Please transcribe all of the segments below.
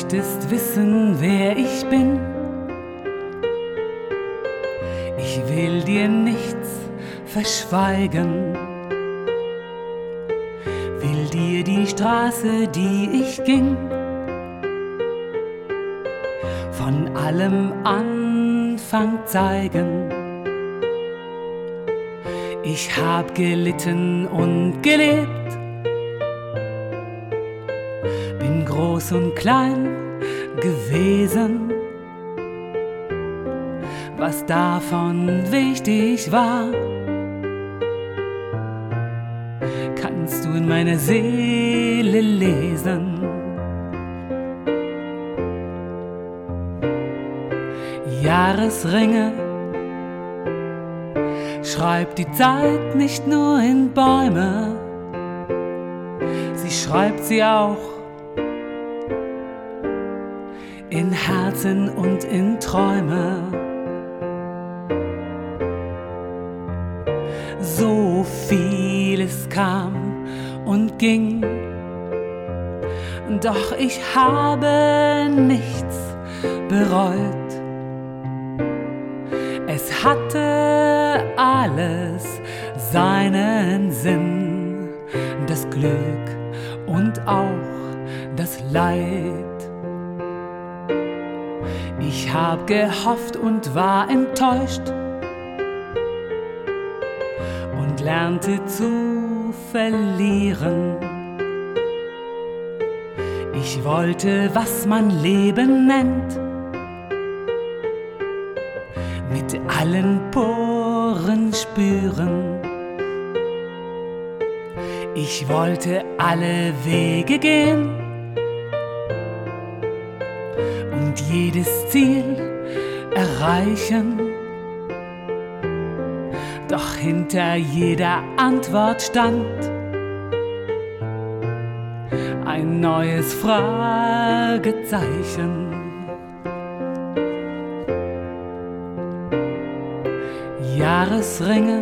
möchtest wissen, wer ich bin. Ich will dir nichts verschweigen, will dir die Straße, die ich ging, von allem Anfang zeigen. Ich hab gelitten und gelebt, bin groß und klein gewesen. Was davon wichtig war, kannst du in meiner Seele lesen. Jahresringe schreibt die Zeit nicht nur in Bäume, sie schreibt sie auch in Herzen und in Träume. So vieles kam und ging, doch ich habe nichts bereut. Es hatte alles seinen Sinn, das Glück und auch das Leid. Ich hab gehofft und war enttäuscht und lernte zu verlieren. Ich wollte, was man Leben nennt, mit allen Poren spüren. Ich wollte alle Wege gehen und jedes Ziel erreichen. Doch hinter jeder Antwort stand ein neues Fragezeichen. Jahresringe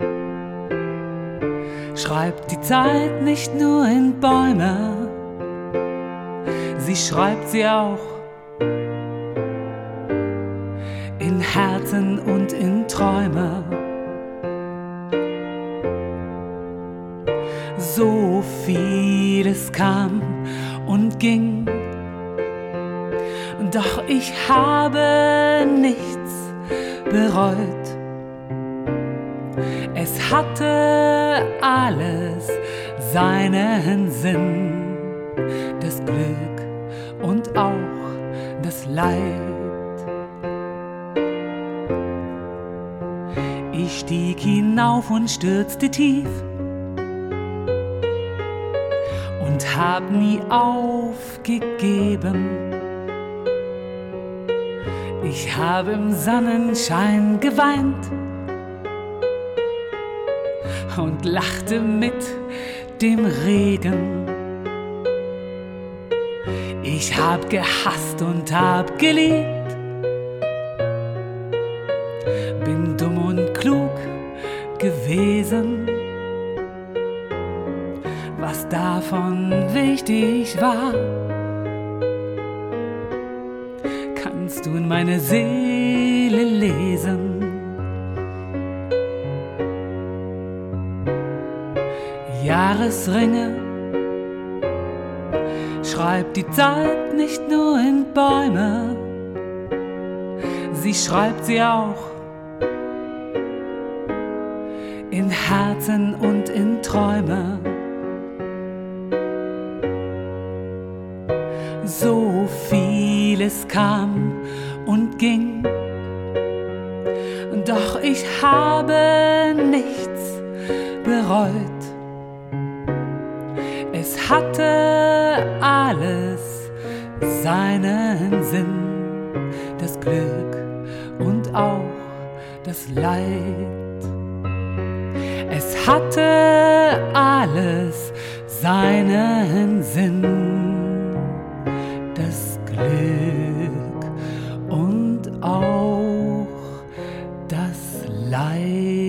schreibt die Zeit nicht nur in Bäume, sie schreibt sie auch in Herzen und in Träume. So vieles kam und ging, doch ich habe nichts bereut. Es hatte alles seinen Sinn, das Glück und auch das Leid. Ich stieg hinauf und stürzte tief und hab nie aufgegeben. Ich habe im Sonnenschein geweint und lachte mit dem Regen. Ich hab gehasst und hab geliebt, bin dumm und klug gewesen. Was davon wichtig war, kannst du in meiner Seele lesen. Jahresringe schreibt die Zeit nicht nur in Bäume, sie schreibt sie auch in Herzen und in Träume. So vieles kam und ging, doch ich habe nichts bereut. Es hatte alles seinen Sinn, das Glück und auch das Leid. Es hatte alles seinen Sinn, das Glück und auch das Leid.